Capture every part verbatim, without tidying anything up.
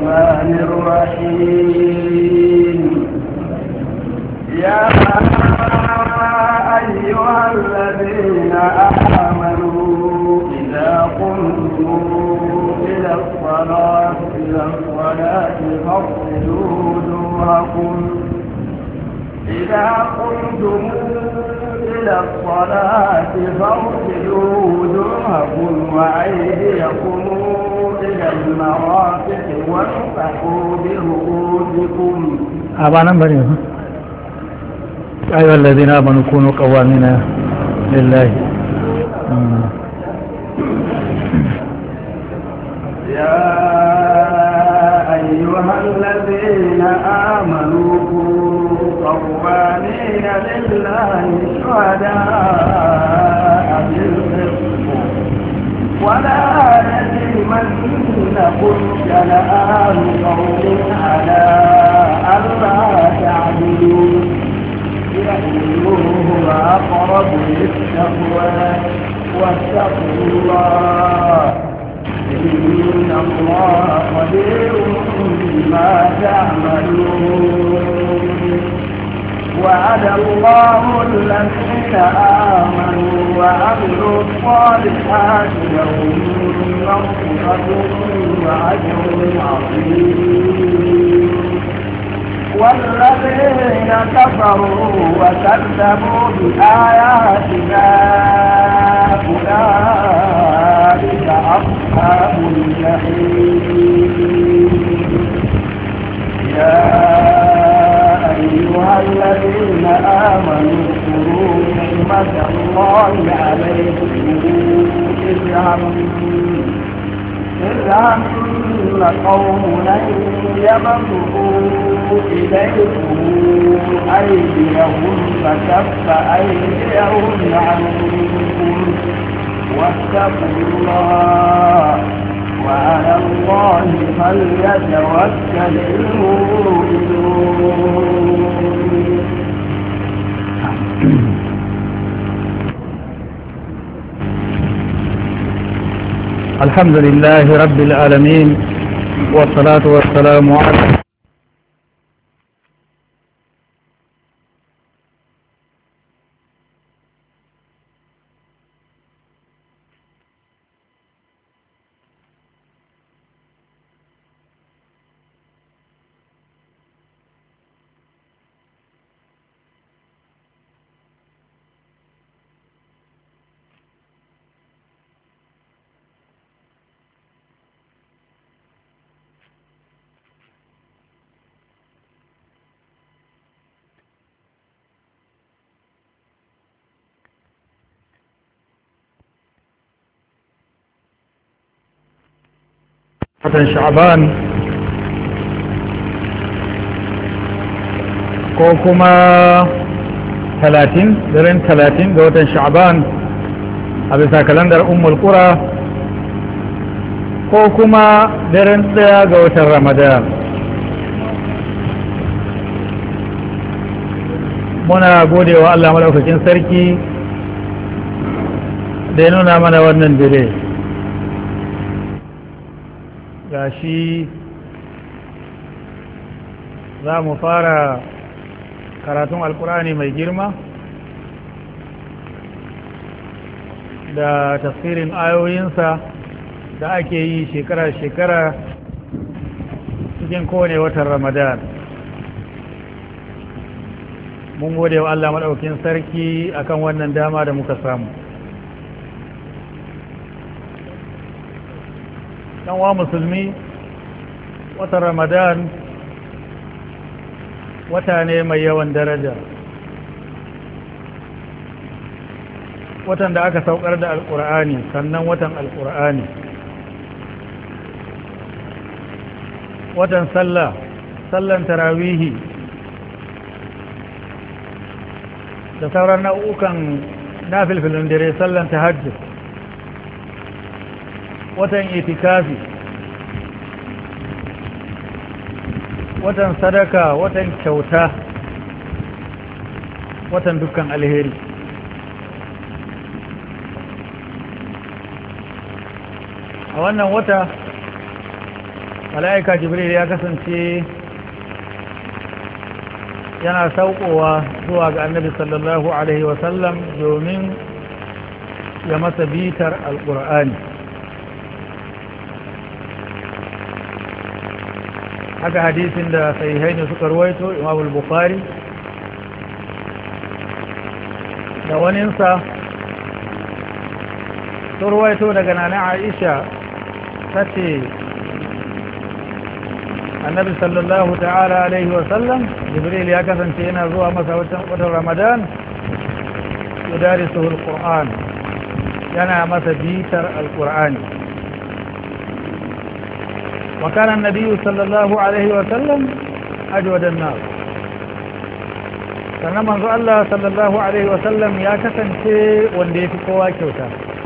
الرحمن الرحيم يا أيها الذين آمنوا إذا قمتم إلى الصلاة إلى الصلاة فاغسلوا وجوهكم إذا قمتم إلى الصلاة فاغسلوا وجوهكم وأيديكم إلى المرافق وامسحوا برؤوسكم. أبانا بريء. أيها الذين آمنوا كونوا قوامين لله. يا أيها الذين آمنوا كونوا قوامين لله شهداء بالقسط ولا يجرمنكم شنآن قوم على ألا تعدلوا اعدلوا هو أقرب للتقوى واتقوا الله إن الله خبير بما تعملون. وعد الله الذين آمنوا وعملوا الصالحات لهم مغفرة وأجر عظيم. والذين كفروا وكذبوا بآياتنا أولئك أصحاب الجحيم. يا أيها الذين آمنوا اذكروا نعمة الله عليكم إذ هم قوم أن يبسطوا إليكم أيديهم فكف أيديهم عنكم واتقوا الله وعلى الله فليتوكل المؤمنون. الحمد لله رب العالمين والصلاة والسلام على watan sha'ban ko kuma talatin daren talatin ga watan sha'ban a bisa kalandar ummul qura ko kuma daren tsaya ga watan ramadan. muna gode wa Allah madaukakin sarki da ya nuna mana wannan dare gashi za mu fara karatun alkurani mai girma da tafsirin ayoyinsa da ake yi shekara-shekara cikin kowane watan ramadan. mun gode wa Allah maɗaukin sarki akan wannan dama da muka samu. wa musulmi, watan ramadan wata ne mai yawan daraja, watan da aka saukar da alkur'ani, sannan watan alkur'ani, watan sallah, sallan tarawihi da sauran nau'ukan nafilfilin dare, sallan tahajjud, watan itikafi, watan sadaka, watan kyauta, watan dukkan alheri. a wannan wata mala'ika jibril ya kasance yana saukowa zuwa ga annabi sallallahu alaihi wasallam domin ya masa bitar alƙur'ani. haka hadisin da sahihai ne suka ruwaito imam al-bukhari da waninsa sun ruwaito daga nana aisha ta ce annabi sallallahu ta'ala alaihi wasallam jibril ya kasance yana zuwa masa watan ramadan yudarisuhu al-qur'an yana masa bitar al-qur'ani وكان النبي صلى الله عليه وسلم أجود الناس sannan manzo Allah sallallahu alaihi wasallam ya kasance wanda yafi kowa kyauta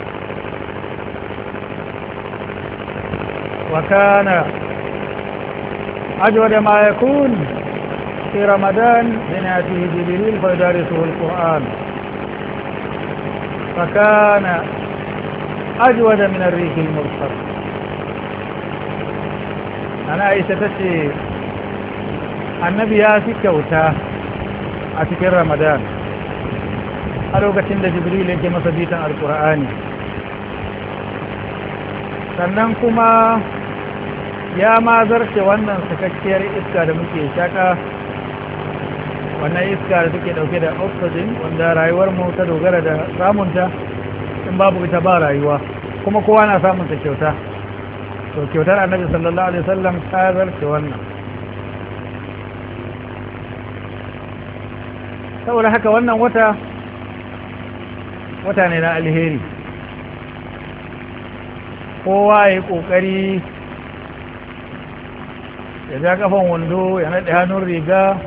wa kana ajwada ma yakun fi ramadan min yatihi jibril fa yadarisuhu alquran fa kana ajwada min ar-rih al-mursal ana aisha tace annabi ya fi kyauta a cikin ramadan a lokacin da jibril yake masa bitan alkur'ani sannan kuma ya ma zarce wannan sakakkiyar iska da muke shaka wannan iska da take dauke da oxygen wanda rayuwar mu ta dogara da samunta in babu ita ba rayuwa kuma kowa na samun ta kyauta to kyautar annabi sallallahu alaihi wasallam ta zarce wannan saboda haka wannan wata wata ne na alheri kowa ya yi ƙoƙari ya ja kafan wando ya naɗe hannun riga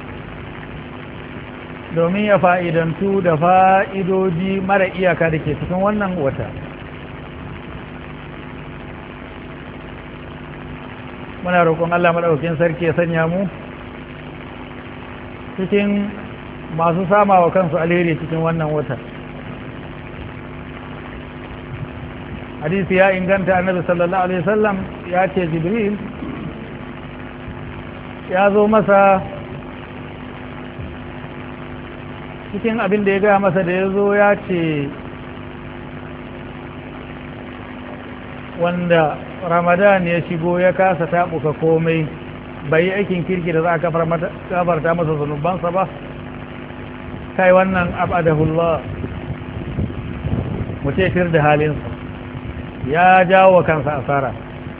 domin ya fa'idantu da fa'idoji mara iyaka da ke cikin wannan wata muna roƙon Allah maɗaukin sarki ya sanya mu cikin masu sama wa kansu alheri cikin wannan wata hadisi ya inganta annabi sallallahu alaihi wasallam ya ce jibril ya zo masa cikin abin da ya gaya masa da ya zo ya ce wanda ramadan ya shigo ya kasa taɓuka komai bai yi aikin kirki da za a kafarta masa zunubansa ba kai wannan abadahullah mu ce fir da halinsa ya jawo wa kansa asara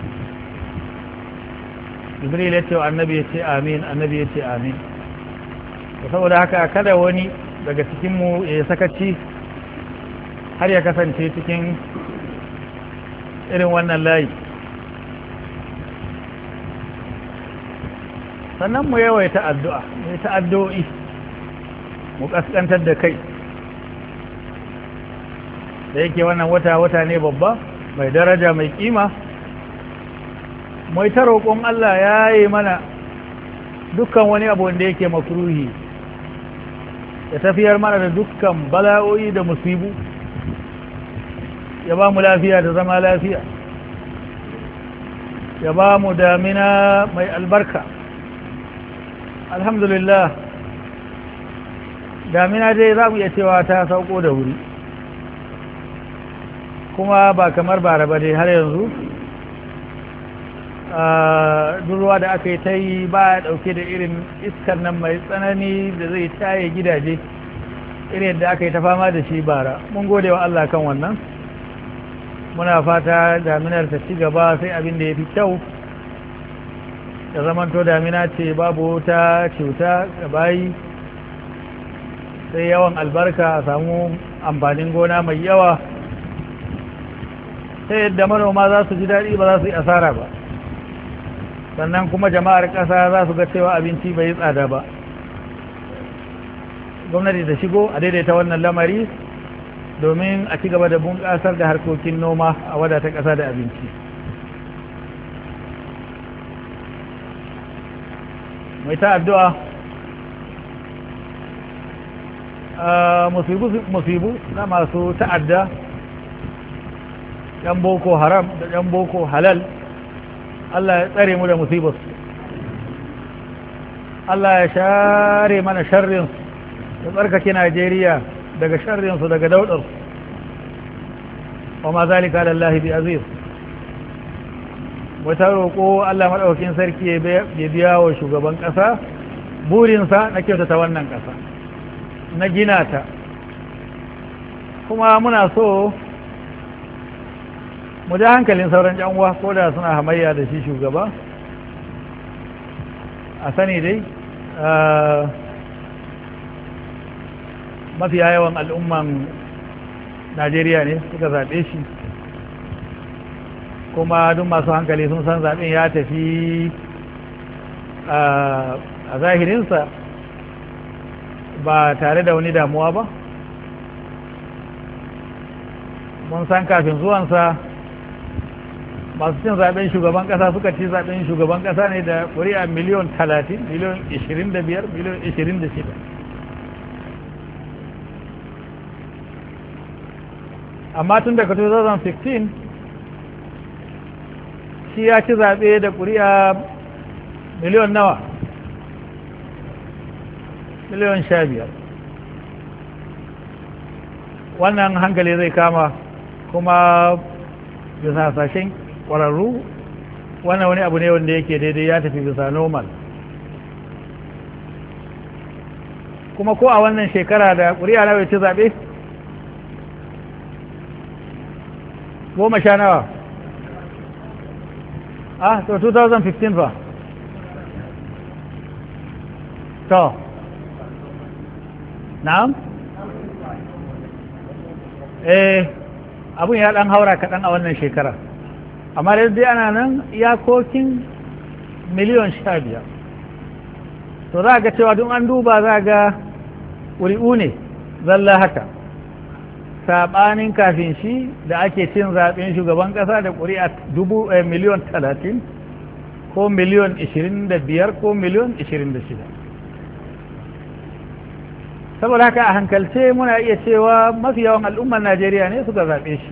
jibril ya ce wa annabi ya ce amin annabi ya ce amin saboda haka kada wani daga cikinmu ya sakaci har ya kasance cikin irin wannan layi sannan mu yawaita addu'a mu ta addu'o'i mu kaskantar da kai da yake wannan wata wata ne babba mai daraja mai kima mu ta roƙon Allah ya yi mana dukkan wani abu wanda yake makruhi ya tafiyar mana da dukkan bala'o'i da musibu ya ba mu lafiya da zama lafiya ya ba mu damina mai albarka alhamdulillah damina dai za mu iya cewa ta sauko da wuri kuma ba kamar bara ba dai har yanzu ruwa da aka yi ta yi ba ya dauke da irin iskar nan mai tsanani da zai taye gidaje irin da aka yi ta fama da shi bara mun gode wa Allah kan wannan muna fata daminar ta ci gaba sai abin da ya fi kyau da zamanto damina ce babu ta cuta da bayi sai yawan albarka a samu amfanin gona mai yawa sai yadda manoma za su ji daɗi ba za su yi asara ba sannan kuma jama'ar ƙasa za su ga cewa abinci bai yi tsada ba gwamnati ta shigo a daidaita wannan lamari domin a ci gaba da bunƙasar da harkokin noma a wadata ƙasa da abinci mai ta addu'a musibu na masu ta'adda yan boko haram da yan boko halal Allah ya tsare mu da musibarsu, Allah ya share mana sharrinsu, ya tsarkake Najeriya daga sharrinsu daga daudarsu, wa ma zalika lallahi bi aziz. Wata roƙo Allah maɗaukin sarki ya biya wa shugaban ƙasa burinsa na kyautata wannan ƙasa, na gina ta. Kuma muna so mu ja hankalin sauran uwa ko da suna hamayya da shi shugaba, a sani dai mafiya yawan al'umman Najeriya ne suka zaɓe shi, kuma duk masu hankali sun san zaɓen ya tafi a zahirinsa ba tare da wani damuwa ba. Mun san kafin zuwansa masu cin zaɓen shugaban ƙasa suka ci zaɓen shugaban ƙasa ne da ƙuri'a miliyon talatin, miliyon ishirin da biyar, miliyon ishirin da shida. Amma tun daga two thousand sixteen shi ya ci zaɓe da ƙuri'a miliyon nawa? Miliyon sha biyar. Wannan hankali zai kama, kuma bisa hasashen ƙwararru wannan wani abu ne wanda yake daidai, ya tafi bisa normal. Kuma ko a wannan shekara da ƙuri'a nawa ya ci zaɓe? Goma sha nawa? Ah, to two thousand fifteen fa? To, na'am? Eh, abun ya ɗan haura kaɗan a wannan shekara, amma da dai ana nan iyakokin miliyon sha biyar. To za ga cewa don an duba za ga ƙuri'u ne zalla haka, saɓanin kafin shi da ake cin zaɓen shugaban ƙasa da ƙuri'a dubu miliyon talatin ko miliyon ishirin da biyar ko miliyon ishirin da shida. Saboda haka a hankalce muna iya cewa mafi yawan al'ummar Najeriya ne suka zaɓe shi.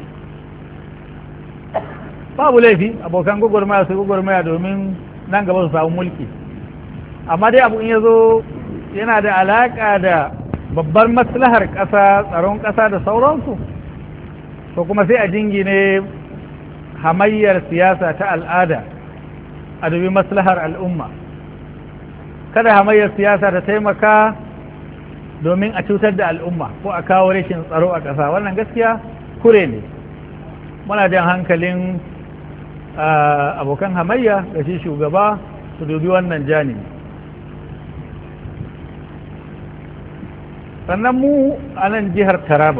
Babu laifi abokan gwagwarmaya su gwagwarmaya domin nan gaba su samu mulki, amma dai abu in ya zo yana da alaƙa da babbar maslahar ƙasa, tsaron ƙasa da sauransu, to kuma sai a jingine hamayyar siyasa ta al'ada a dubi maslahar al'umma. Kada hamayyar siyasa ta taimaka domin a cutar da al'umma ko a kawo rashin tsaro a ƙasa. Wannan gaskiya kure ne. Muna jan hankalin abokan hamayya da shi shugaba su dubi wannan janibi. Sannan mu a nan jihar Taraba,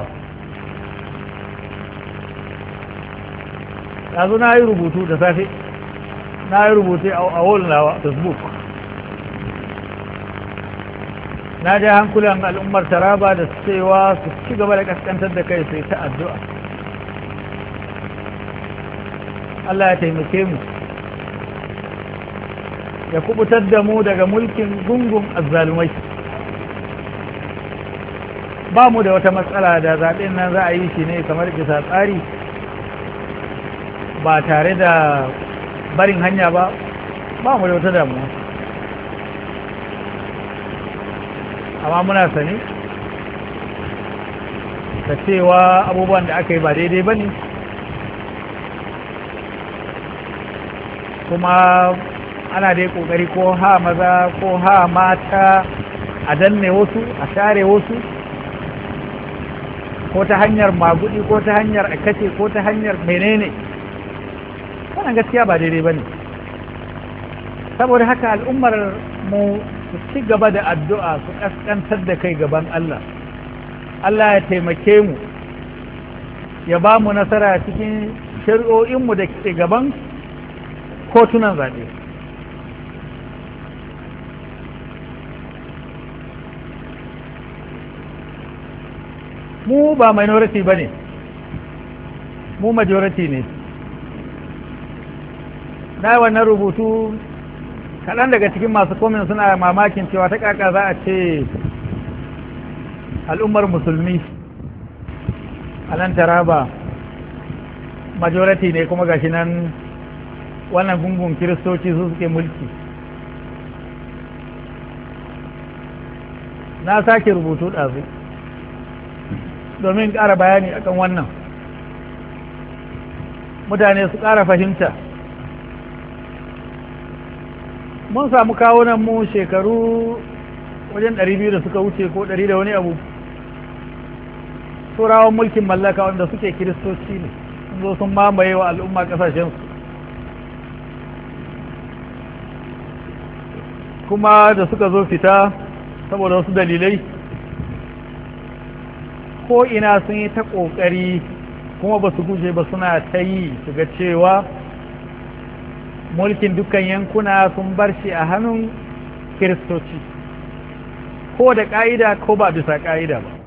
yanzu na yi rubutu da safe, na yi rubutu a wallnawa Facebook, na ja hankulan al'ummar Taraba da cewa su ci gaba da kaskantar da kai sai ta addu'a. Allah ya taimake mu ya kubutar da mu daga mulkin gungun azzalumai. Ba mu da wata matsala da zaɓen nan za a yi shi ne kamar bisa tsari ba tare da barin hanya ba, ba mu da wata damuwa. Amma muna sani da cewa abubuwan da aka yi ba daidai ba ne, kuma ana dai ƙoƙari ko ha maza ko ha mata a danne wasu, a share wasu, ko ta hanyar magudi ko ta hanyar akace ko ta hanyar menene. Wannan gaskiya ba daidai ba ne. Saboda haka al'ummar mu su ci gaba da addu'a, su ƙasƙantar da kai gaban Allah. Allah ya taimake mu, ya ba mu nasara cikin shari'o'inmu da ke gaban kotunan zaɓe. Mu ba minority ba ne, mu majority ne. Na yi wannan rubutu, kaɗan daga cikin masu komin suna mamakin cewa ta ƙaƙa za a ce al'ummar musulmi a nan Taraba majority ne, kuma gashi nan wannan gungun kiristoci su suke mulki. Na sake rubutu ɗazu domin ƙara bayani akan wannan, mutane su ƙara fahimta. Mun samu kawunan mu shekaru wajen ɗari biyu da suka wuce ko ɗari da wani abu, turawan mulkin mallaka wanda suke kiristoci ne sun zo sun mamaye wa al'umma ƙasashensu, kuma da suka zo fita saboda wasu dalilai ko ina sun yi ta ƙoƙari kuma ba su guje ba, suna ta yi su ga cewa mulkin dukkan yankuna sun bar shi a hannun kiristoci, ko da ƙa'ida ko ba bisa ƙa'ida ba.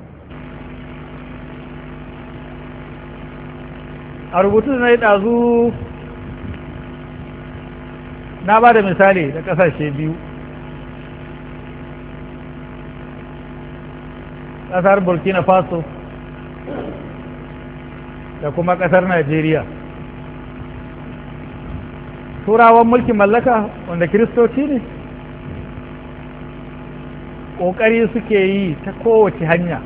A rubutu na yi ɗazu na ba da misali da ƙasashe biyu, ƙasar Burkina Faso da kuma ƙasar Najeriya. Turawan mulkin mallaka wanda kiristoci ne, ƙoƙari suke yi ta kowace hanya,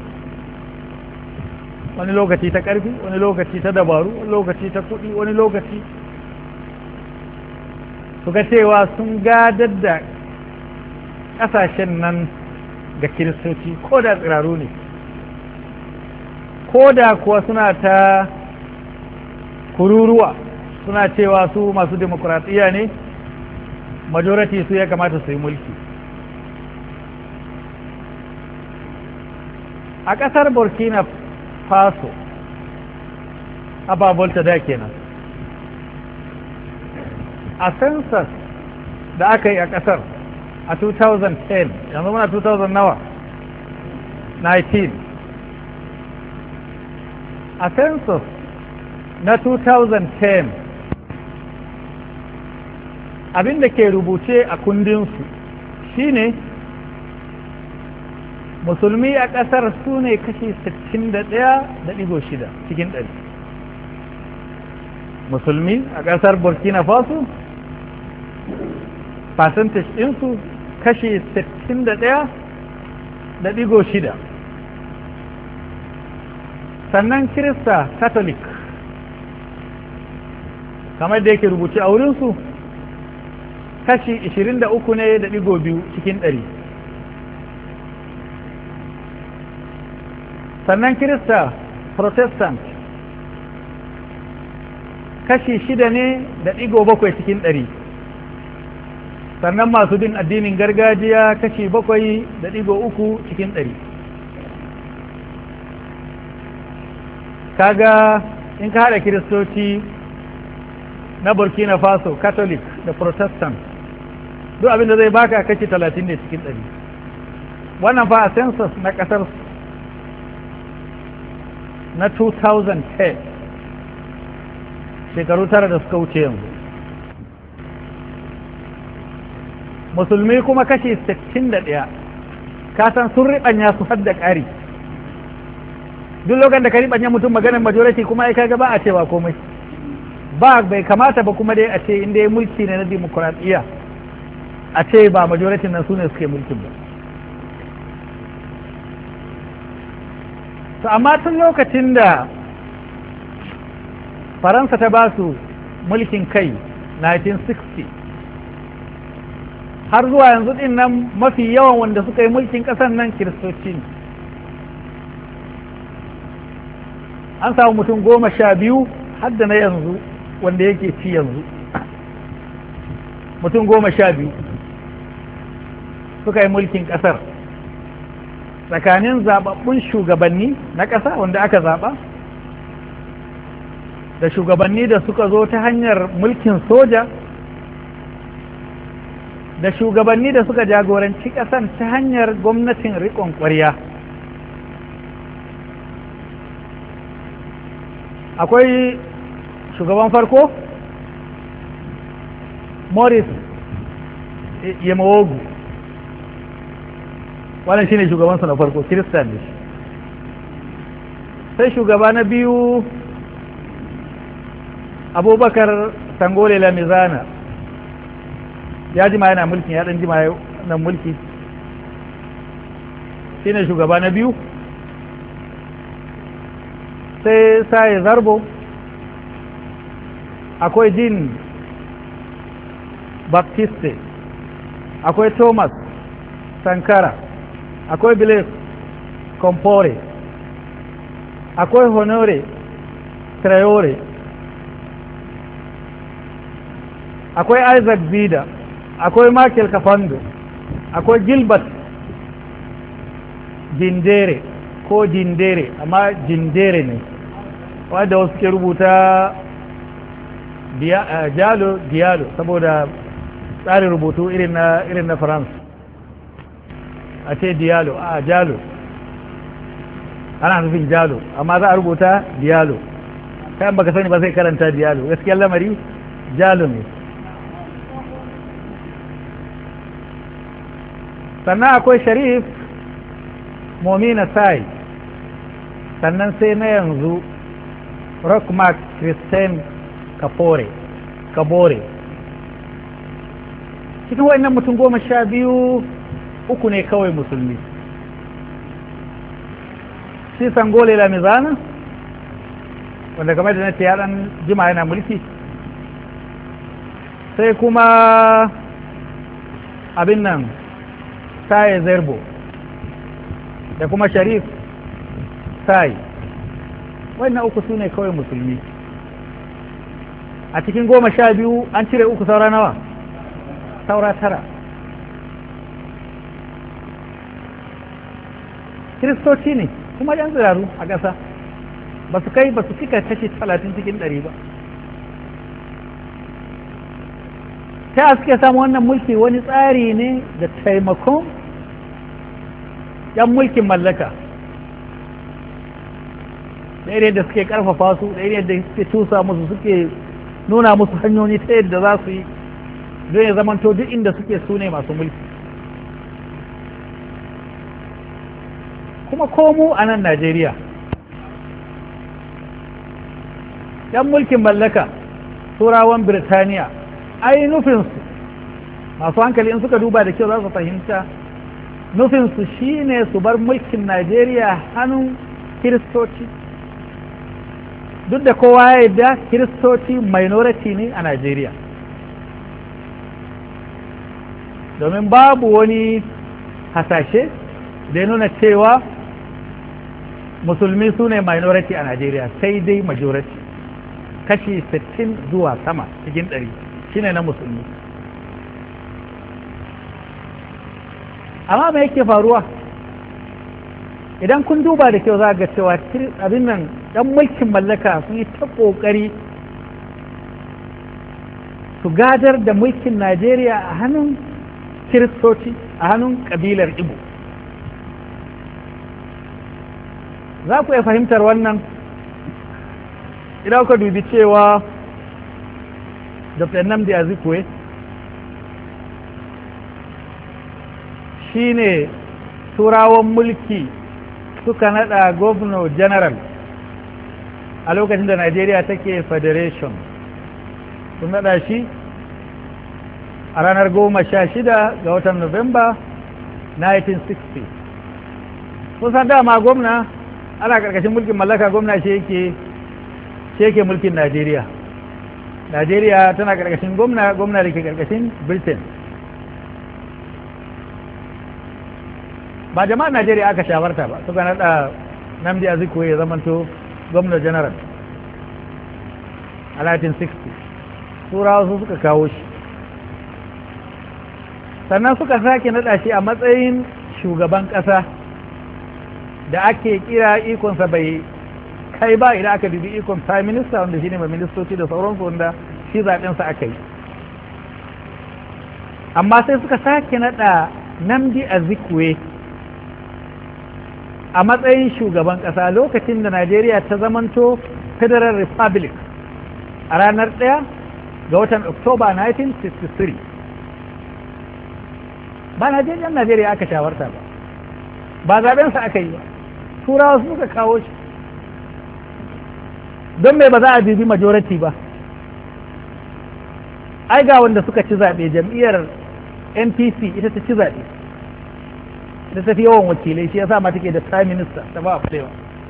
wani lokaci ta ƙarfi, wani lokaci ta dabaru, wani lokaci ta kuɗi, wani lokaci suka cewa sun gadar da ƙasashen nan ga kiristoci ko da tsiraru ne, ko da kuwa suna ta kururuwa suna cewa su masu demokuraɗiyya ne, majority su ya kamata su yi mulki. A ƙasar Burkina Faso, ababolta da kenan, a census da aka yi a ƙasar a two thousand ten, yanzu muna two thousand nawa nineteen, a census na two thousand ten abinda ke rubuce a kundinsu shine musulmi a ƙasar su ne kashi sittin da ɗaya da ɗigo shida cikin ɗari. Musulmi a ƙasar Burkina Faso percentage ɗinsu kashi sittin da ɗaya da ɗigo shida. Sannan Kirista Catholic kamar da yake rubuce a wurinsu kashi ishirin da uku ne da ɗigo biyu cikin ɗari. Sannan Kirista Protestant kashi shida ne da ɗigo bakwai cikin ɗari. Sannan masu bin addinin gargajiya kashi bakwai da ɗigo uku cikin ɗari. Kaga in ka haɗa kiristoci na Burkina Faso Catholic da Protestant duk abin da zai baka kashi talatin ne cikin ɗari. Wannan fa a census na ƙasar na two thousand ten, shekaru tara da suka wuce yanzu. Musulmi kuma kashi sittin da ɗaya, kasan sun riɓanya su hadda ƙari. Duk lokacin da ka riɓanya mutum maganin majority kuma ai kaga ba a cewa komai, ba bai kamata ba kuma dai a ce inda ya mulki ne na dimokuraɗiyya a ce ba majority nan su ne suke mulkin ba. To amma tun lokacin da Faransa ta ba su mulkin kai nineteen sixty har zuwa yanzu din nan mafi yawan wanda suka yi mulkin ƙasar nan kiristoci ne. An samu mutum goma sha biyu har da na yanzu wanda yake ci yanzu, mutum goma sha biyu suka yi mulkin ƙasar tsakanin zababbun shugabanni na ƙasa wanda aka zaɓa da shugabanni da suka zo ta hanyar mulkin soja da shugabanni da suka jagoranci ƙasan ta hanyar gwamnatin riƙon ƙwarya. Akwai shugaban farko Maurice Yamawogu, wannan shine shugabansa na farko, Kirista ne. Sai shugaba na biyu Abubakar Sangole Lamizana ya jima yana mulki, ya dan jima nan mulki, shine shugaba na biyu. Sai Sai Zarbo, akwai Jean Baptiste, akwai Thomas Sankara, akwai Blaise Compaore, akwai Honore Traore, akwai Isaac Zida, akwai Michael Kafando, akwai Gilbert Jindere ko Jindere, amma Jindere ne wadda wasu ke rubuta Jalo Diallo saboda tsarin rubutu irin na irin na France, a ce Diallo a Jalo ana nufin Jalo amma za a rubuta Diallo, kayan baka sani ba sai karanta Diallo, gaskiyar lamari Jalo ne. Sannan akwai Sharif Momina Sai, sannan sai na yanzu Rockmark Christian Kapore Kabore. Cikin waɗannan mutum goma sha biyu, uku ne kawai musulmi. Shi Sangole Lamizana, wanda kamar da na ce ya ɗan jima yana mulki, sai kuma abin nan Sai Zerbo da kuma Sharif Sai, wannan uku su ne kawai musulmi. A cikin goma sha biyu an cire uku, saura nawa? Saura tara. Kiristoci ne kuma yan tsiraru a ƙasa, ba su kai ba su cika kashi talatin cikin ɗari ba. ta suke samu wannan mulki wani tsari ne da taimakon yan mulkin mallaka, da irin da suke karfafa su, da irin da suke tusa musu, suke nuna musu hanyoyi ta yadda za su yi don ya zamanto duk inda suke su ne masu mulki. kuma komu a nan Najeriya yan mulkin mallaka turawan Birtaniya ai nufinsu, masu hankali in suka duba da kyau za su fahimta, nufinsu shine su bar mulkin Najeriya hannun kiristoci, duk da kowa ya yarda kiristoci minority ne a Najeriya, domin babu wani hasashe da ya nuna cewa musulmi su ne minority a Najeriya, sai dai majority, kashi sittin zuwa sama cikin ɗari shine na musulmi. Amma me yake faruwa idan kun duba da kyau za ga cewa abin nan ɗan mulkin mallaka sun yi ta ƙoƙari su gadar da mulkin Najeriya a hannun kiristoci, a hannun ƙabilar Igbo. Za ku iya fahimtar wannan idan ka dubi cewa Doctor Nnamdi Azikiwe shi ne turawan mulki suka nada governor general a lokacin da Najeriya take federation, sun nada shi a ranar goma sha shida ga watan Nuwamba nineteen sixty. kusan dama gwamna ana karkashin mulkin mallaka, gwamna shi yake shi yake mulkin Najeriya. Najeriya tana karkashin gwamna, gwamna da ke karkashin Britain. Ba jama'ar Najeriya aka shawarta ba, suka nada Nnamdi Azikiwe ya zamanto gwamna general a nineteen sixty. Turawa su suka kawo shi, sannan suka sake nada shi a matsayin shugaban ƙasa da ake kira ikonsa bai kai ba idan aka dubi ikon prime minister, wanda shine mai ministoci da sauransu, wanda shi zaɓensa aka yi. Amma sai suka sake naɗa Nnamdi Azikiwe a matsayin shugaban ƙasa lokacin da Najeriya ta zamanto Federal Republic a ranar ɗaya ga watan Oktoba nineteen sixty-three. Ba Najeriya Najeriya aka shawarta ba, ba zaɓensa aka yi ba, turawa suka kawo shi. Don mai ba za a bibi majority ba, ai ga wanda suka ci zaɓe jam'iyyar N P C ita ta ci zaɓe ita ta fi yawan wakilai shi yasa ma take da prime minister ta ba a kulewa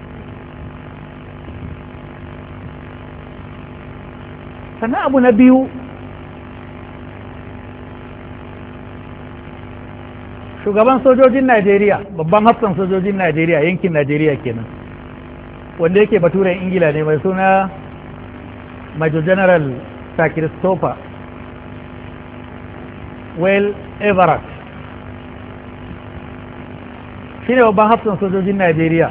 sannan abu na biyu shugaban sojojin Najeriya babban hafsan sojojin Najeriya yankin Najeriya kenan wanda yake baturen Ingila ne mai suna Major General Sir Christopher Well Everett shi ne babban hafsan sojojin Najeriya.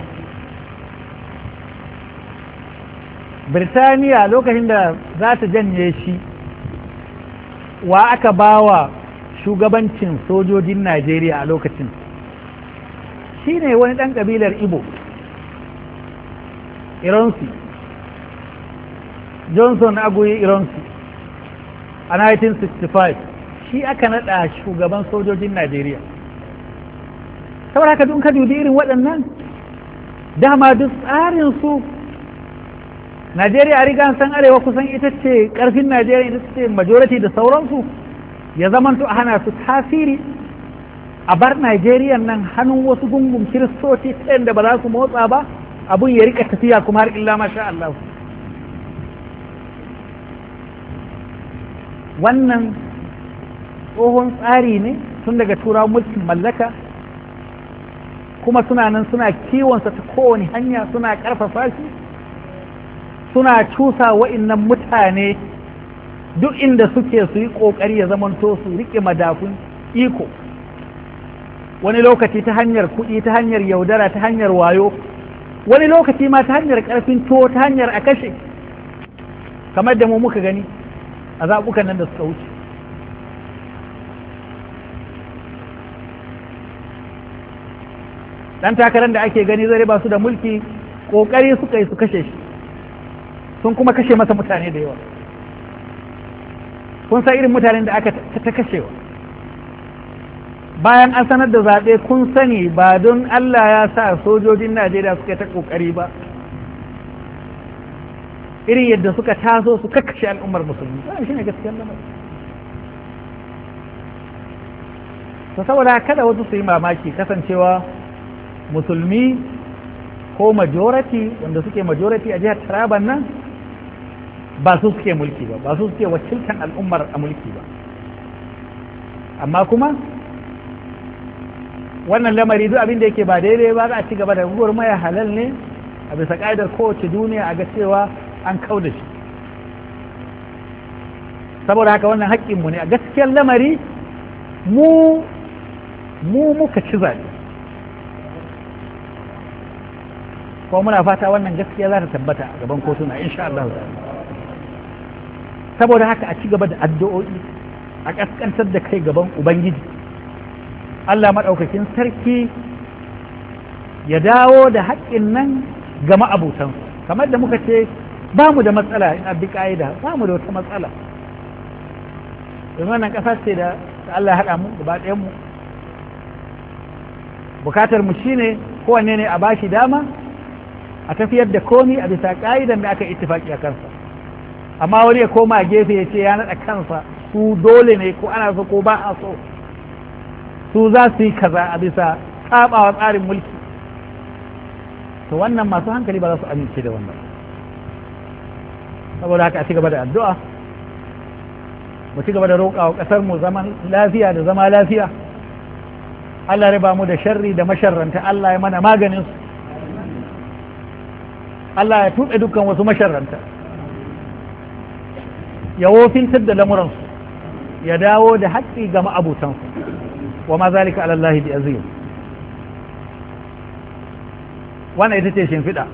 Birtaniya lokacin da za ta janye shi wa aka bawa shugabancin sojojin Najeriya a lokacin shi ne wani ɗan ƙabilar Igbo Ironsi Johnson Aguiyi Ironsi a nineteen sixty-five shi aka naɗa shugaban sojojin Najeriya. Saboda haka duk ka dubi irin waɗannan dama duk tsarin su Najeriya a riga san arewa kusan ita ce ƙarfin Najeriya ita ce majority da sauransu ya zamanto a hana su tasiri a bar Najeriya nan hannun wasu gungun kiristoci ta yadda ba za su motsa ba abun ya rika tafiya kuma har illa masha Allah. Wannan tsohon tsari ne tun daga turawan mulkin mallaka kuma suna nan suna kiwonsa ta kowane hanya suna ƙarfafa shi suna cusa wa'innan mutane duk inda suke su yi ƙoƙari ya zamanto su riƙe madafun iko wani lokaci ta hanyar kuɗi ta hanyar yaudara ta hanyar wayo wani lokaci ma ta hanyar ƙarfin tuwo ta hanyar a kashe kamar da mu muka gani a zaɓukan nan da suka wuce. ɗan takarar da ake gani zai ba su da mulki ƙoƙari suka yi su kashe shi sun kuma kashe masa mutane da yawa. Kun san irin mutanen da aka ta kashewa bayan an sanar da zaɓe kun sani ba don Allah ya sa sojojin Najeriya suka ta ƙoƙari ba irin yadda suka taso su kakkashe al'ummar musulmi ba shi ne gaskiyar lamarin. to saboda kada wasu su yi mamaki kasancewa musulmi ko majority wanda suke majority a jihar Taraban nan ba su suke mulki ba ba su suke wakiltan al'ummar a mulki ba amma kuma wannan lamari duk abin da yake ba daidai ba za a ci gaba da gwagwarmaya halal ne a bisa ka'idar kowace duniya a ga cewa an kau da shi saboda haka wannan haƙƙinmu ne a gaskiyar lamari mu mu muka ci zaɓe kuma muna fata wannan gaskiya za ta tabbata a gaban kotuna insha Allah saboda haka a ci gaba da addu'o'i a ƙasƙantar da kai gaban ubangiji Allah maɗaukakin sarki ya dawo da haƙƙin nan ga ma'abutansu kamar da muka ce ba mu da matsala in abin ƙa'ida ba mu da wata matsala domin wannan ƙasa ce da Allah ya haɗa mu gaba ɗayan mu bukatar mu shine kowanne ne a bashi dama a tafiyar da komi a bisa ƙa'idan da aka ittifaki a kansa amma wani ya koma gefe ya ce ya naɗa kansa su dole ne ko ana so ko ba a so su za su yi kaza a bisa tsabawa tsarin mulki to wannan masu hankali ba za su amince da wannan saboda haka a ci gaba da addu'a mu ci gaba da roƙa wa ƙasar mu zaman lafiya da zama lafiya Allah ya ba mu da sharri da masharranta Allah ya mana maganin su Allah ya tuɓe dukkan wasu masharranta ya wofintar da lamuransu ya dawo da haƙƙi ga ma'abutansu wa ma zalika ala Allah bi azim wannan ita ce shimfiɗa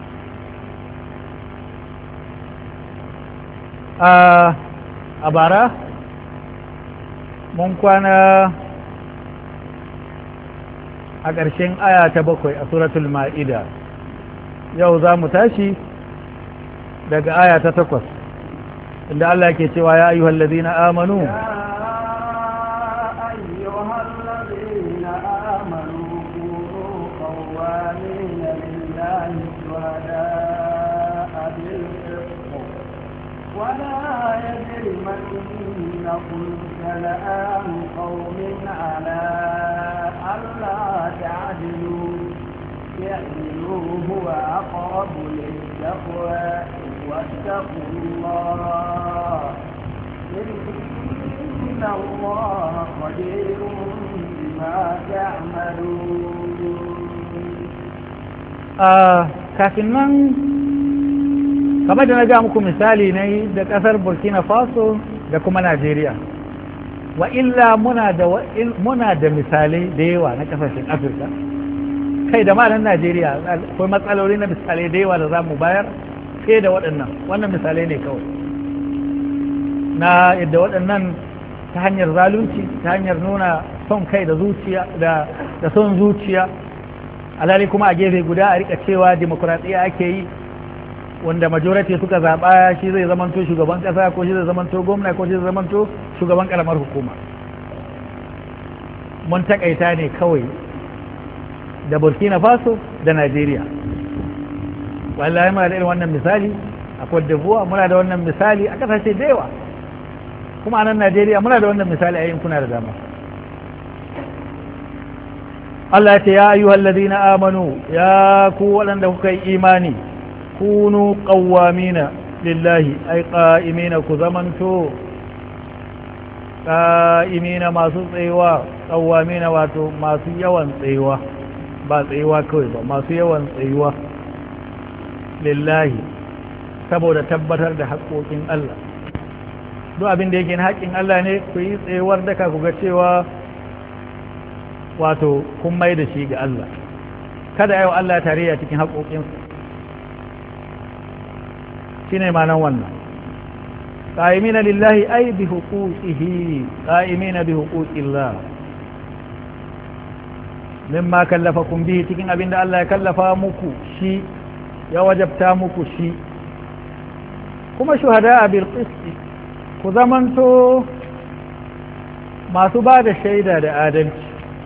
a bara mun kwana a ƙarshen aya ta bakwai a suratul ma'ida yau za mu tashi daga aya ta takwas inda Allah ke cewa ya ayyuhal ladina amanu ولا يجرمنكم يجرمنكم شنآن قوم على ألا تعدلوا اعدلوا هو أقرب للتقوى واتقوا الله إن الله خبير بما تعملون. آه kafin nan kamar da na ga muku misali ne da kasar Burkina Faso da kuma Najeriya, wa illa muna da muna da misalai da yawa na kasashen Afirka kai da ma nan Najeriya akwai matsaloli na misalai da yawa da za mu bayar sai da waɗannan wannan misalai ne kawai na yadda waɗannan ta hanyar zalunci ta hanyar nuna son kai da zuciya da da son zuciya alhali kuma a gefe guda a rika cewa demokuraɗiyya ake yi wanda majority suka zaɓa shi zai zamanto shugaban ƙasa ko shi zai zamanto gwamna ko shi zai zamanto shugaban ƙaramar hukuma. Mun taƙaita ne kawai da Burkina Faso da Najeriya. Wallahi muna da irin wannan misali a Cote d'Ivoire, muna da wannan misali a ƙasashe da yawa, kuma a nan Najeriya muna da wannan misali a yankuna da dama. Allah ya ce ya ayyuhal ladina amanu, ya ku waɗanda kuka yi imani, kunu qawwamina lillahi ay qa'imina, ku zamanto qa'imina masu tsayuwa, qawwamina wato masu yawan tsayuwa, ba tsayuwa kawai ba, masu yawan tsayuwa lillahi saboda tabbatar da haƙoƙin Allah. Duk abin da yake na haƙƙin Allah ne ku yi tsayuwar daka ku ga cewa wato kun mai da shi ga Allah, kada yau Allah tarayya cikin haƙoƙinsa, shi ne manan wannan. ƙa'imina lillahi ai bi huquqihi, ƙa'imina bi huquqillah mimma kallafakum bihi, cikin abinda Allah ya kallafa muku shi, ya wajabta muku shi. Kuma shuhada bil qisti, ku zamanto masu ba da shaida da adalci,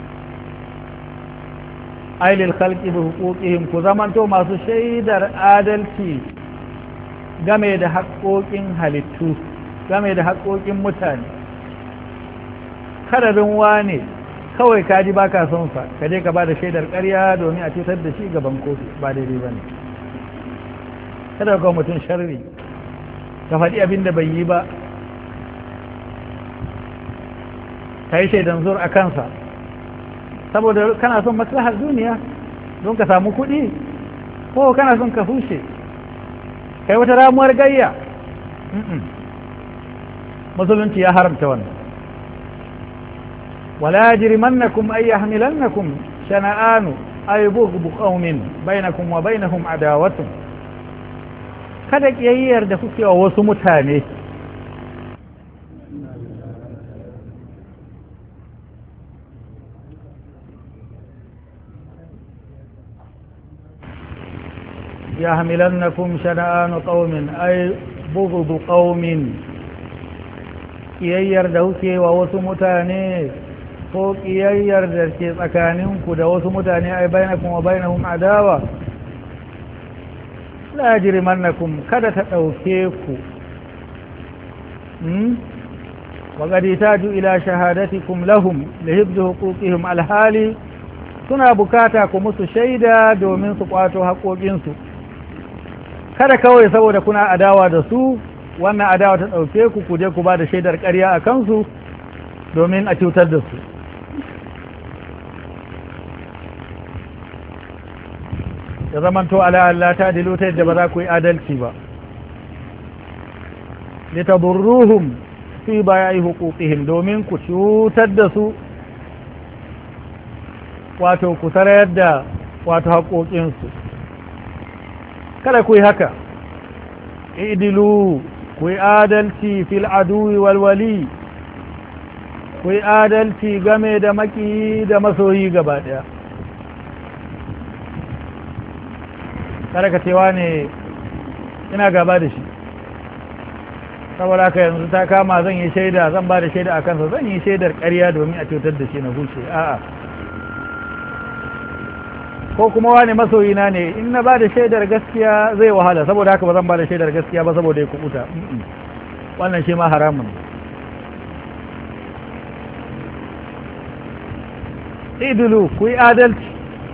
ailil khalqi bi huquqihim, ku zamanto masu shaidar adalci game da haƙoƙin halittu, game da haƙoƙin mutane. Kararin wane kawai kaji baka son sa ka je ka ba da shaidar ƙarya domin a cutar da shi gaban kotu, ba daidai bane. Kada ka mutum sharri ka faɗi abin da bai yi ba, ka yi shaidan zur a kansa saboda kana son maslahar duniya don ka samu kuɗi, ko kana son ka hushe kai wata ramuwar gayya. musulunci ya haramta wannan. wala yajrimannakum ay yahmilannakum shana'anu ay bughdu qaumin bainakum wa bainahum adawatun, kada kiyayyar da kuke wa wasu mutane يحملنكم شنآن قوم أي بغض قوم kiyayyar da kuke wa wasu mutane ko kiyayyar da ke tsakaninku da wasu mutane ai bainakum wa bainahum adawa, la yajrimannakum, kada ta dauke ku hmm wa qad taju ila shahadatikum lahum lihibd huquqihim alhali, suna bukata ku musu shaida domin su kwato haƙoƙinsu. Kada kawai saboda kuna adawa da su, wannan adawa ta ɗauke ku ku je ku ba da shaidar ƙarya a kansu domin a cutar da su. Ya zamanto ala Allah ta dilu ta yadda ba za ku yi adalci ba. Litadurruhum fi baya'i huquqihim, domin ku cutar da su, wato ku sarayar da wato haƙoƙinsu. Kada ku yi haka, idilu, ku yi adalci fil aduwi walwali, ku yi adalci game da maki da masoyi gaba ɗaya. Kada ka cewa ne ina gaba da shi, saboda haka yanzu ta kama zan yi shaida, zan ba da shaida a kansa, zan yi shaidar ƙarya domin a cutar da shi na huce. A'a, ko kuma wani masoyina ne, in na ba da shaidar gaskiya zai wahala, saboda haka ba zan ba da shaidar gaskiya ba saboda ya kubuta. wannan shi ma haramun idulu ku yi adalci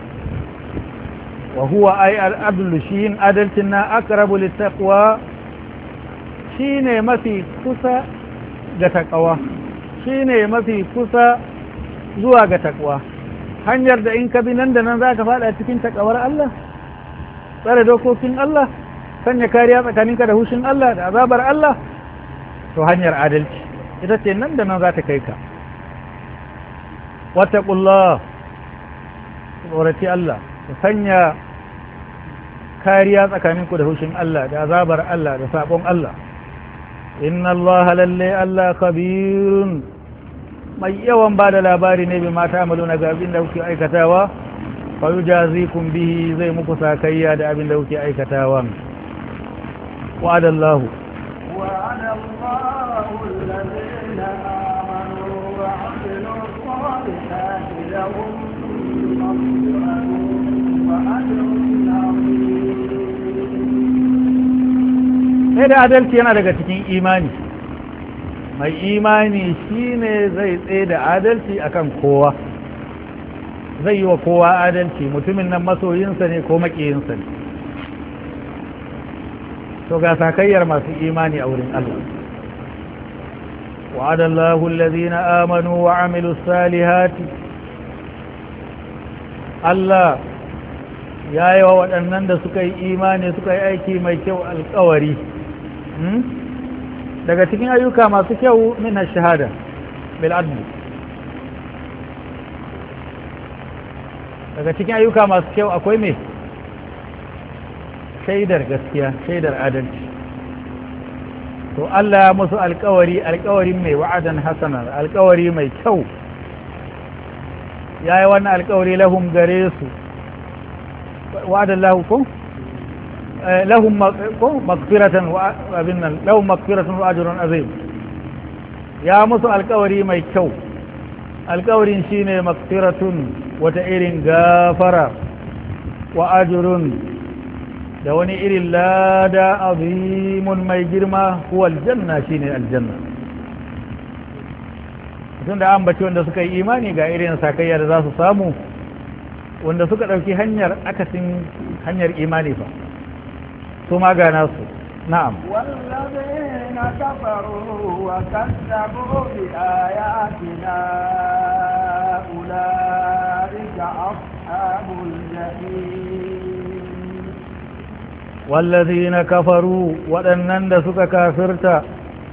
wa huwa ai al'adulu shi yin adalcin na aqrabu littaqwa shine mafi kusa ga taqwa shine mafi kusa zuwa ga taqwa hanyar da in ka bi nan da nan zaka fada cikin taqwar Allah tsare dokokin Allah sanya kariya tsakaninka da hushin Allah da azabar Allah to hanyar adalci ita ce nan da nan za ta kai ka wattaqullah tsorati Allah ku sanya kariya tsakaninku da hushin Allah da azabar Allah da sabon Allah inna Allah lalle Allah kabirun mai yawan ba da labari ne bi mata amalu na gabin da kuke aikatawa fa yujazikum bihi zai muku sakayya da abin da kuke aikatawa wa'adallahu وعد الله الذين آمنوا وعملوا الصالحات لهم مغفرة وأجر عظيم. إذا adalci yana daga cikin imani mai imani shine zai tsaye da adalci akan kowa zai yi wa kowa adalci mutumin nan masoyinsa ne ko makiyinsa ne to ga sakayyar masu imani a wurin Allah wa'ada Allahu alladhina amanu wa amilus salihati Allah ya yi wa waɗannan da suka yi imani suka yi aiki mai kyau alƙawari daga cikin ayyuka masu kyau min shahada bil adl daga cikin ayyuka masu kyau akwai me shaidar gaskiya shaidar adalci to Allah ya musu alƙawari alƙawarin mai wa'adan hasanan alƙawari mai kyau yayi wannan alƙawari lahum gare su wa'adan lahu kum lahum maghfiratan wa abinna lahum maghfiratun wa ajrun azim ya musu alƙawari mai kyau alƙawarin shine maghfiratun wata irin gafara wa ajrun da wani irin lada azimun mai girma huwa aljanna shine aljanna tun da an bace wanda suka yi imani ga irin sakayya da za su samu wanda suka ɗauki hanyar akasin hanyar imani fa su ma ga nasu na'am والذين كفروا وكذبوا بآياتنا أولئك أصحاب الجحيم والذين كفروا وأنن سك كافرت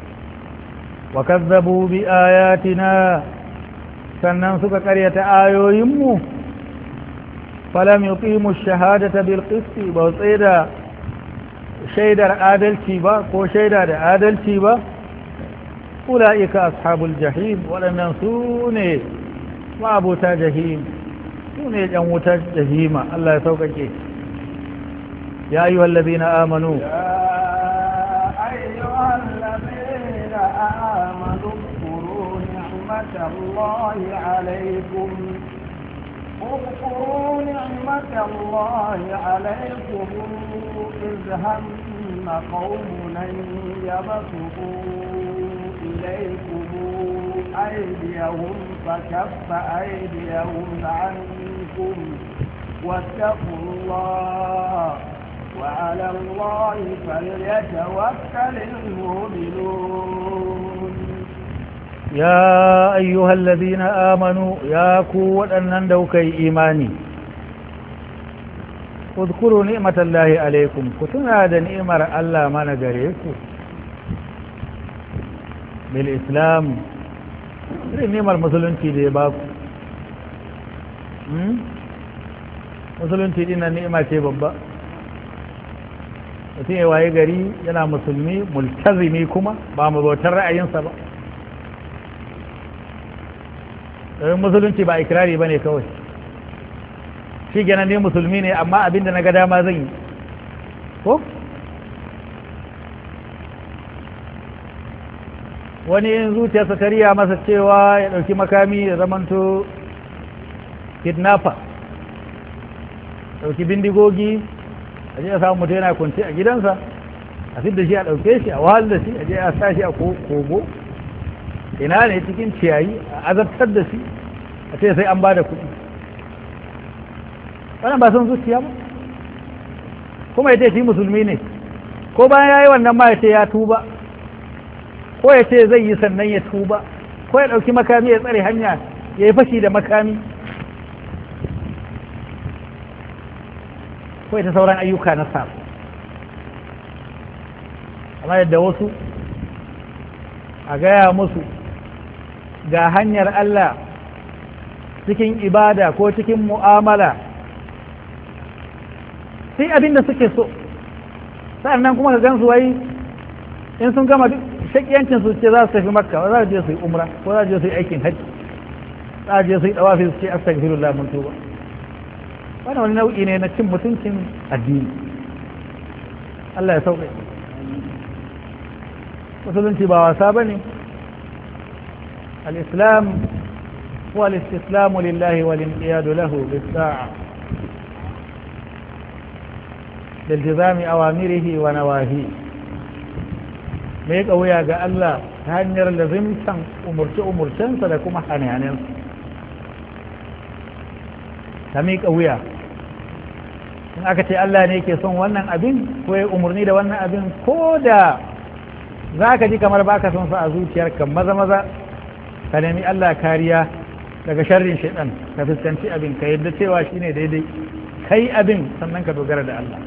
وكذبوا بآياتنا sannan suka karyata ayoyinmu falam yuqimu ash-shahadata bil qisti ba tsaye da shaidar adalci ba ko shaida da adalci ba ulaika ashabul jahim wadannan sune ma'abuta jahim sune yan wutar jahima Allah ya saukake ya ayyuhal ladina amanu يا أيها الذين آمنوا اذكروا نعمة الله عليكم اذكروا نعمة الله عليكم إذ هم قوم أن يبسطوا إليكم أيديهم فكف أيديهم عنكم واتقوا الله وعلى الله فليتوكل المؤمنون يا أيها الذين آمنوا يا قوة أن دوكي إيماني اذكروا نعمة الله عليكم كتنا هذا نعمة الله ما نقريكم بالإسلام نعمة المسلمين دي باكو musulunci dinan ni'ima ce babba mutum ya waye gari yana musulmi multazimi kuma ba mu bautar ra'ayinsa ba domin musulunci ba ikirari ba ne kawai shi gana ne musulmi ne amma abinda na ga dama zan yi ko wani yin zuciyarsa ta riya masa cewa ya ɗauki makami ya zamanto kidnapper ɗauki bindigogi a je a samu mutum yana kwanci a gidansa a fi da shi a ɗauke shi a wahal da shi a je a sa shi a kogo ina ne cikin ciyayi a azabtar da shi a ce sai an ba da kuɗi wannan ba son zuciya ba kuma ya ce shi musulmi ne ko bayan ya yi wannan ma ya ce ya tuba ko ya ce zai yi sannan ya tuba ko ya ɗauki makami ya tsare hanya ya yi fashi da makami ko ya ta sauran ayyuka na sa amma yadda wasu a gaya musu ga hanyar Allah cikin ibada ko cikin mu'amala sai abin da suke so sa'annan kuma ka gansu wai in sun gama duk shakiyancin su ce za su tafi makka za su je su yi umra ko za su je su yi aikin hajji za su je su yi dawafi su ce astaghfirullah mun tuba wannan wani nau'i ne na cin mutuncin addini Allah ya sauke musulunci ba wasa bane al-islam huwa al-istislamu lillahi wal inqiyadu lahu bis-sa'a بالتزام أوامره ونواهيه ميك أويا قال الله هنر لزمتن أمرت أمرتن صدقوا محاني عنين تميك أويا in aka ce Allah ne ke son wannan abin ko ya umarni da wannan abin ko da za ka ji kamar baka son sa a zuciyarka maza maza ka nemi Allah kariya daga sharrin shaitan ka fuskanci abin ka yadda cewa shine daidai kai abin sannan ka dogara da Allah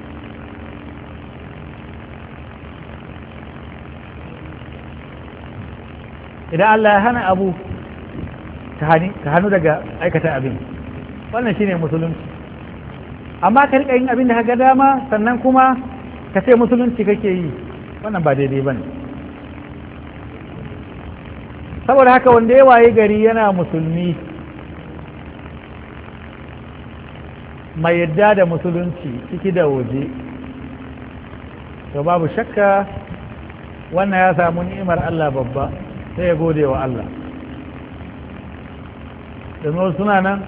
idan Allah ya hana abu ka hannu daga aikata abin wannan shine musulunci amma ka rika yin abin da ka dama sannan kuma ka ce musulunci kake yi wannan ba daidai bane saboda haka wanda ya waye gari yana musulmi mai yadda da musulunci ciki da waje to babu shakka wannan ya samu ni'imar Allah babba sai ya gode wa Allah domin suna nan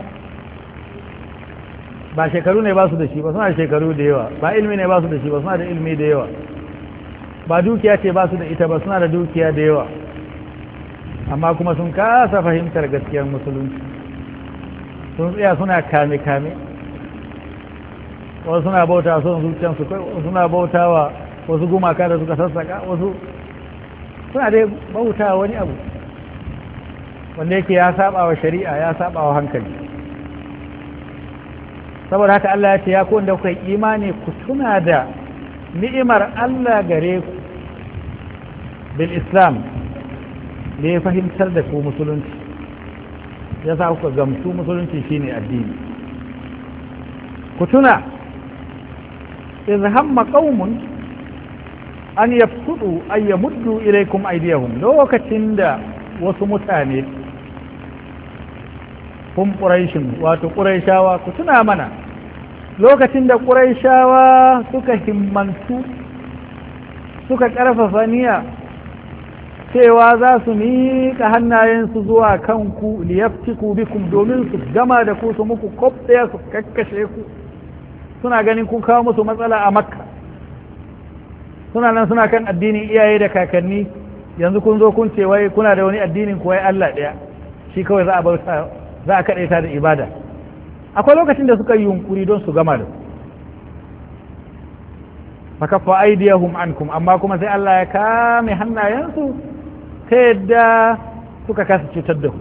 ba shekaru ne ba su da shi ba suna da shekaru da yawa ba ilmi ne ba su da shi ba suna da ilmi da yawa ba dukiya ce ba su da ita ba suna da dukiya da yawa amma kuma sun kasa fahimtar gaskiyar musulunci sun tsaya suna kame-kame wasu suna bauta son zuciyarsu kai wasu suna bauta wa wasu gumaka da suka sassaka wasu suna dai bauta wani abu wanda yake ya saba wa shari'a ya saba wa hankali saboda haka Allah ya ce ya ku wanda kuka yi imani ku tuna da ni'imar Allah gare ku bil islam da ya fahimtar da ku musulunci ya sa kuka gamsu musulunci shine addini ku tuna idh hamma qaumun an yafsudu ay yamuddu ilaykum aydiyahum lokacin da wasu mutane kun quraishin wato quraishawa ku tuna mana lokacin da quraishawa suka himmantu suka karfafa niyya cewa za su miƙa hannayensu zuwa kanku liyaftiku bikum domin su gama da ku su muku kwaf ɗaya su kakkashe ku suna ganin kun kawo musu matsala a makka suna nan suna kan addinin iyaye da kakanni yanzu kun zo kun ce wai kuna da wani addinin ku wai Allah ɗaya shi kawai za a bauta za a kaɗaita da ibada akwai lokacin da suka yi yunkuri don su gama da su fakaffa aidiyahum ankum amma kuma sai Allah ya kame hannayensu ta yadda suka kasa cutar da ku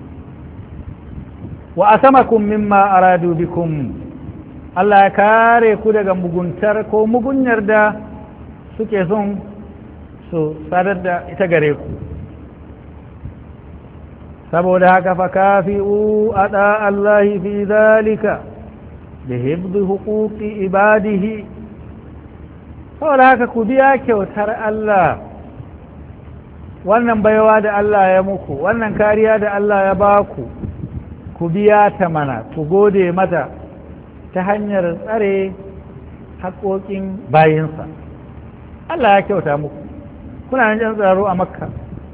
wa asamakum mimma aradu bikum Allah ya kare ku daga muguntar ko mugunyar da suke son su sadar da ita gare ku saboda haka fa kafi'u ada Allah fi zalika bi hifdhi huquqi ibadihi saboda haka ku biya kyautar Allah wannan baiwa da Allah ya muku wannan kariya da Allah ya baku ku biya ta mana ku gode mata ta hanyar tsare haƙoƙin bayinsa Allah ya kyauta muku kuna nan jan tsaro a makka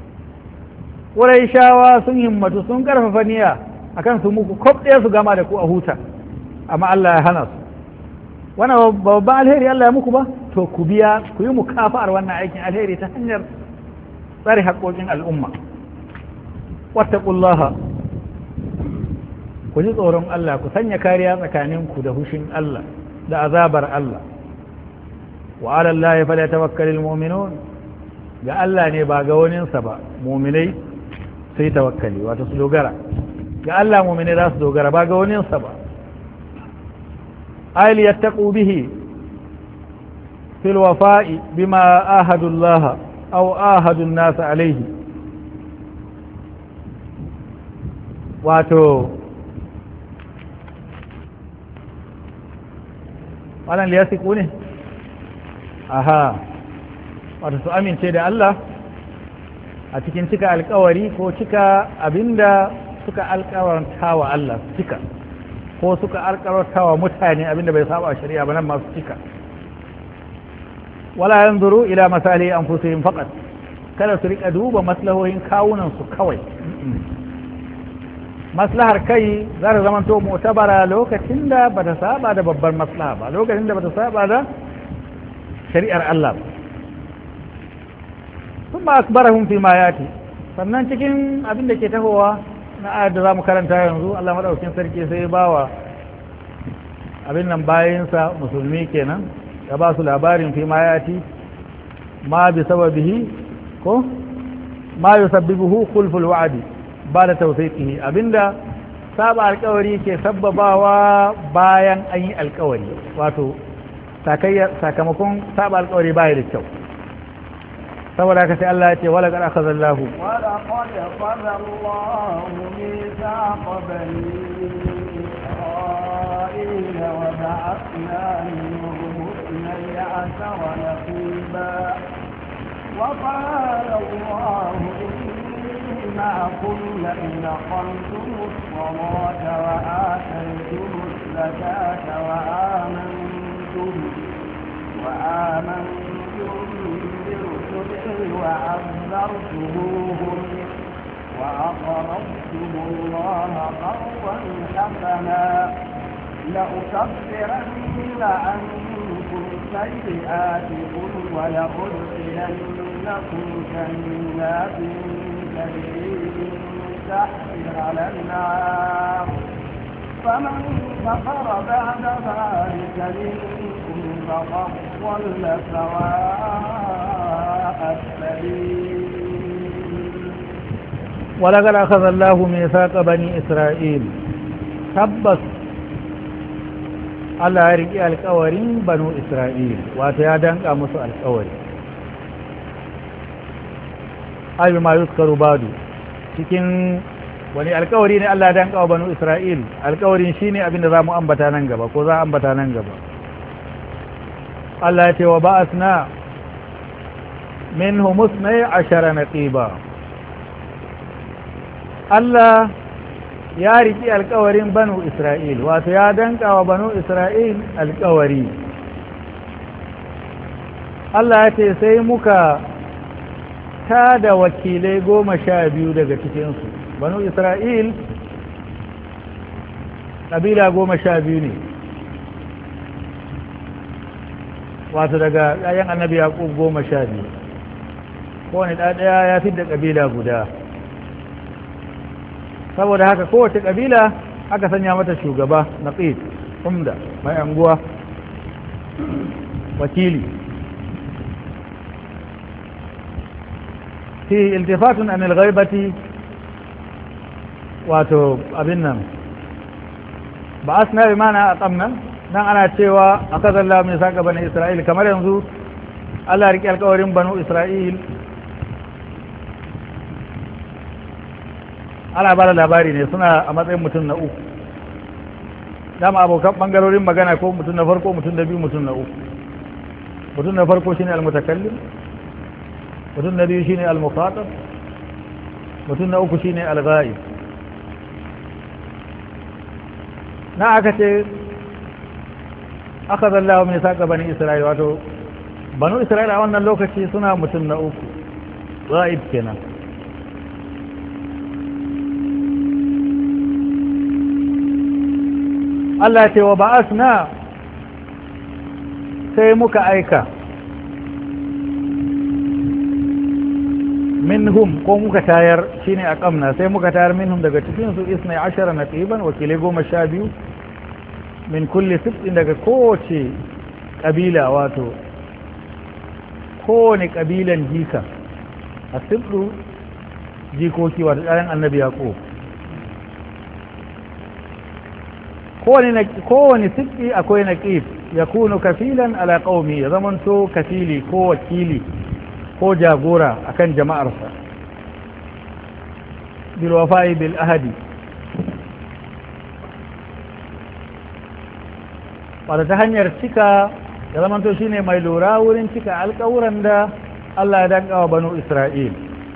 shawa sun himmatu sun karfafa niyya akan su muku kwaf ɗaya su gama da ku a huta amma Allah ya hana su wannan babban alheri Allah ya muku ba to ku biya ku yi mukafa'ar wannan aikin alheri ta hanyar tsare haƙoƙin al'umma wattaqullaha ku ji tsoron Allah ku sanya kariya tsakaninku da hushin Allah da azabar Allah wa ala Allah falyatawakkalul mu'minun ga Allah ne ba ga waninsa ba mu'minai sai tawakkali wato su dogara ga Allah mu'minai za su dogara ba ga waninsa ba ay liyattaqu bihi fil wafa'i bima ahadu Allah aw ahadu an-nas alayhi wato wannan liyasiku ne aha wato su amince da Allah a cikin cika alkawari ko cika abinda suka alkawarta wa Allah cika ko suka alkawarta wa mutane abinda bai saba shari'a ba nan masu cika wala yanzuru ila masalihi anfusihim faqat kada su rika duba maslahohin kawunan su kawai maslahar kai za ta zama to mu'tabara lokacin da ba ta saba da babbar maslaha ba lokacin da ba ta saba da shari'ar Allah sun ba akbarahum fi ma yati sannan cikin abin da ke tahowa na ayar da za mu karanta yanzu Allah madaukakin sarki sai bawa abin nan bayansa musulmi kenan ya ba su labarin fi ma yati ma bi sababihi ko ma yusabbibuhu khulful wa'di ba da tausaiki abinda saba alkawari ke sababawa bayan an yi alkawari wato sakamakon saba alkawari baya da kyau saboda haka sai Allah ya ce wala qad akhadha Allahu wala qad akhadha Allahu mithaqa bani Isra'ila wa ba'athna minhum ithnay ashara naqiba wa qala Allahu معكم لئن أقمتم الصلاة وآتيتم الزكاة وآمنتم وآمنتم برسلي وعذرتموهم وأقرضتم الله قرضا حسنا لأكفرن عنكم سيئاتكم ولأدخلنكم جنات تجري من تحتها الأنهار فمن كفر بعد ذلك منكم فقد ضل سواء السبيل ولقد أخذ الله ميثاق بني إسرائيل تبس Allah ya riƙe alƙawarin banu Isra'il wato ya danka musu alƙawari ayu ma yuskaru badu cikin wani alƙawari ne Allah ya danka wa banu Isra'il alƙawarin shine abinda za mu ambata nan gaba ko za a ambata nan gaba Allah ya ce wa ba'asna minhum musnay ashara naqiba Allah ya riki alkawarin banu Isra'il wato ya danka wa banu Isra'il alkawari Allah ya ce sai muka tada wakilai goma sha biyu daga cikinsu banu Isra'il ƙabila goma sha biyu ne wato daga ɗayan annabi yaƙub goma sha biyu kowane ɗaya ya fi da ƙabila guda saboda haka kowace ƙabila aka sanya mata shugaba naqib umda mai anguwa wakili fi iltifatun an al-ghaibati wato abin nan ba asna bi mana aqamna nan ana cewa akazallahu min saqa bani isra'il kamar yanzu Allah ya rike alƙawarin banu isra'il ana ba da labari ne suna a matsayin mutum na uku dama abokan bangarorin magana ko mutum na farko mutum na biyu mutum na uku mutum na farko shine al-mutakallim mutum na biyu shine al-mukhatab mutum na uku shine al-ghaib na aka ce akhadha Allahu min saqa bani Isra'il wato banu Isra'il a wannan lokaci suna mutum na uku ghaib kenan Allah ce wa ba'asna sai muka aika minhum ko muka tayar shine aqamna sai muka tayar minhum daga cikin su isnai ashara naqiban wakilai goma sha biyu min kulli sibtin daga kowace kabila wato kowane kabilan jika a sibdu jikoki wato ɗayan annabi yaqub kowane kowane sibti akwai naqib yakunu kafilan ala qaumi ya zamanto kafili ko wakili ko jagora akan jama'arsa bil wafa'i bil ahadi wadda ta hanyar cika ya zamanto shine mai lura wurin cika alƙawuran da Allah ya danka wa banu Isra'il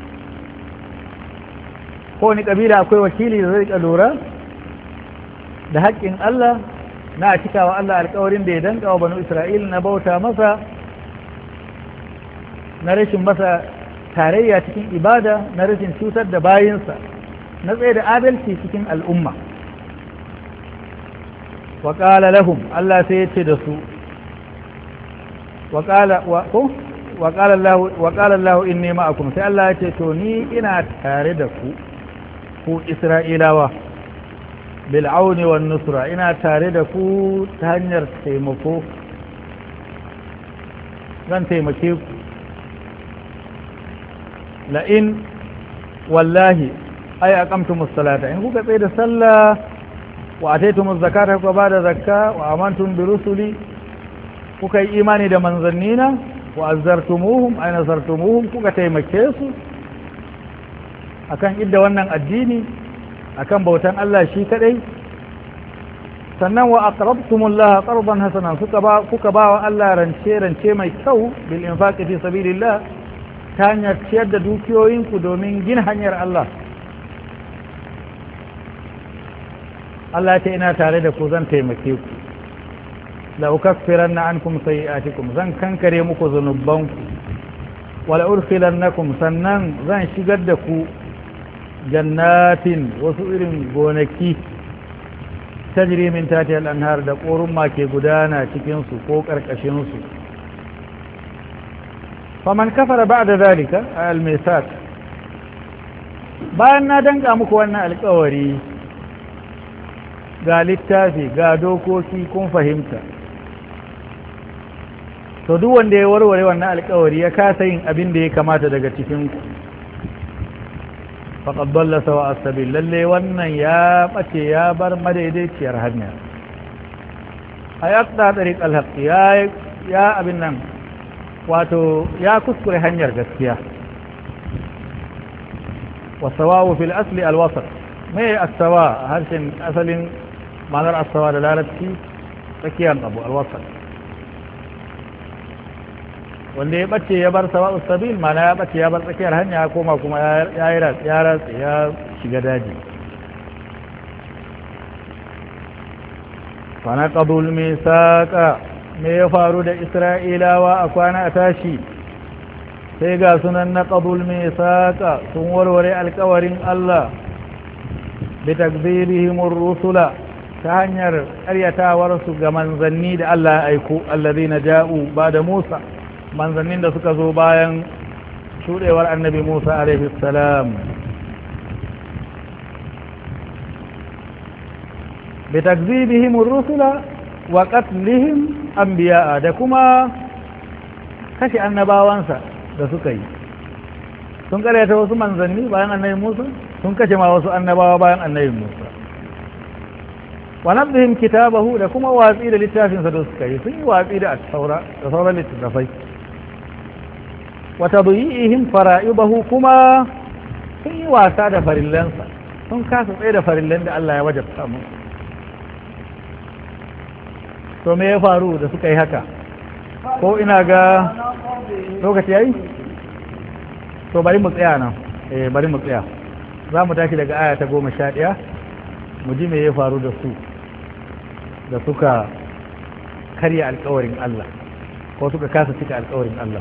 ko ni kabila akwai wakili da zai lura da haƙƙin Allah na cika wa Allah alƙawarin da ya danka wa banu Isra'il na bauta masa na rashin masa tarayya cikin ibada na rashin cutar da bayinsa na tsaye da adalci cikin al'umma wa ƙala lahum Allah sai ya ce da su wa ƙala Allah inni ma'akum sai Allah ya ce to ni ina tare da ku ku Isra'ilawa bil'auni wa nusra ina tare da ku ta hanyar taimako zan taimake ku la'in wallahi ai aqamtumus salata in kuka tsaye da sallah wa ataytumuz zakata kuka bada zakka wa amantum bi rusuli kuka yi imani da manzannina wa azzartumuhum ay nasartumuhum kuka taimake su akan idda wannan addini akan bautan Allah shi kadai sannan wa aqrabtumullaha qardan hasanan kuka ba kuka ba wa Allah rance rance mai kyau bil infaqi fi sabilillah ta hanyar ciyar da dukiyoyinku domin gina hanyar Allah Allah ta ina tare da ku zan taimake ku la ukaffiranna ankum sayi'atikum zan kankare muku zunubanku wala ursilannakum sannan zan shigar da ku jannatin wasu irin gonaki tajri min tahtiha al-anhar da koruma ke gudana cikin su ko karkashin su faman kafara ba'da zalika al-misaq bayan na danka muku wannan alƙawari ga littafi ga dokoki kun fahimta to duk wanda ya warware wannan alƙawari ya kasa yin abin da ya kamata daga cikin ku faqad dalla sawa as-sabil lalle wannan ya bace ya bar madaidaiciyar hanya ayat da tariq al-haq ya ya abin nan wato ya kuskure hanyar gaskiya wa sawawu fil asli al-wasat mai as-sawa harshen asalin ma'anar as-sawa da larabci tsakiyar abu al-wasat wanda ya bace ya bar sawa sabil mana ya bace ya bar tsakiyar hanya ya koma kuma ya yi ya ratsa ya shiga daji fana qabul misaqa me ya faru da isra'ilawa a kwana a tashi sai ga sunan na qabul misaqa sun warware alƙawarin Allah bi takdhibihim ar-rusula ta hanyar ƙaryatawar su ga manzanni da Allah ya aiko alladhina ja'u ba'da Musa manzannin da suka zo bayan shudewar annabi Musa alaihi salam bi takzibihim ar-rusula wa qatlihim anbiya'a da kuma kashe annabawansa da suka yi sun karyata wasu manzanni bayan annabi Musa sun kashe ma wasu annabawa bayan annabi Musa wa nabdihim kitabahu da kuma watsi da littafinsa da suka yi sun yi watsi da at-taura da sauran littafai wata buyi'ihim fara'ibahu kuma sun yi wasa da farillansa sun kasa tsaye da farillan da Allah ya wajabta mu to me ya faru da suka yi haka ko ina ga lokaci yayi to bari mu tsaya nan eh bari mu tsaya za mu tashi daga aya ta goma sha ɗaya mu ji me ya faru da su da suka karya alƙawarin Allah ko suka kasa cika alƙawarin Allah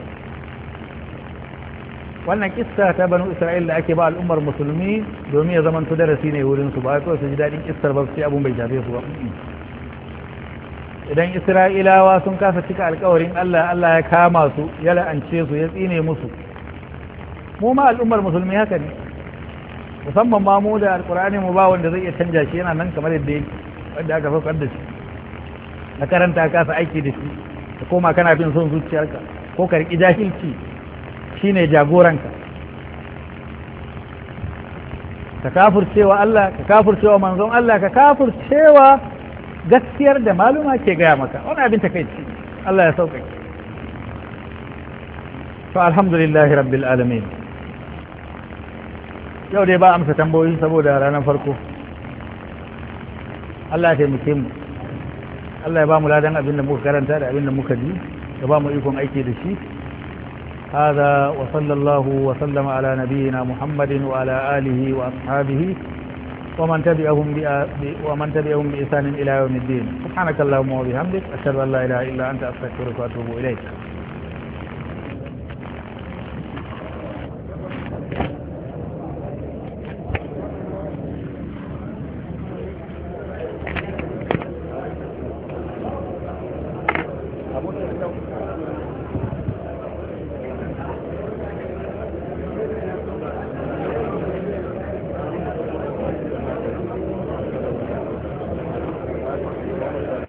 wannan kissa ta banu Isra'il da ake ba al'ummar musulmi domin ya zama darasi ne wurin su ba kawai su ji daɗin kissar ba sai abun bai shafe su ba idan isra'ilawa sun kasa cika alkawarin Allah Allah ya kama su ya la'ance su ya tsine musu mu ma al'ummar musulmi haka ne musamman ma mu da alkur'ani mu ba wanda zai iya canja shi yana nan kamar yadda yake wanda aka saukar da shi na karanta kasa aiki da shi ka koma kana bin son zuciyarka ko ka riƙi jahilci shine jagoranka ka kafurcewa Allah ka kafurcewa manzon Allah ka kafurcewa gaskiyar da maluma ke gaya maka wani abin takeici Allah ya sauƙaƙe to alhamdulillahi rabbil alamin yau dai ba amsa tambayoyi saboda ranar farko Allah ya taimake mu Allah ya ba mu ladan abin da muka karanta da abin da muka ji ya ba mu ikon aiki da shi هذا وصلى الله وسلم على نبينا محمد وعلى آله وأصحابه ومن تبعهم ومن تبعهم بإحسان إلى يوم الدين سبحانك اللهم وبحمدك أشهد أن لا إله إلا أنت أستغفرك وأتوب إليك Abun da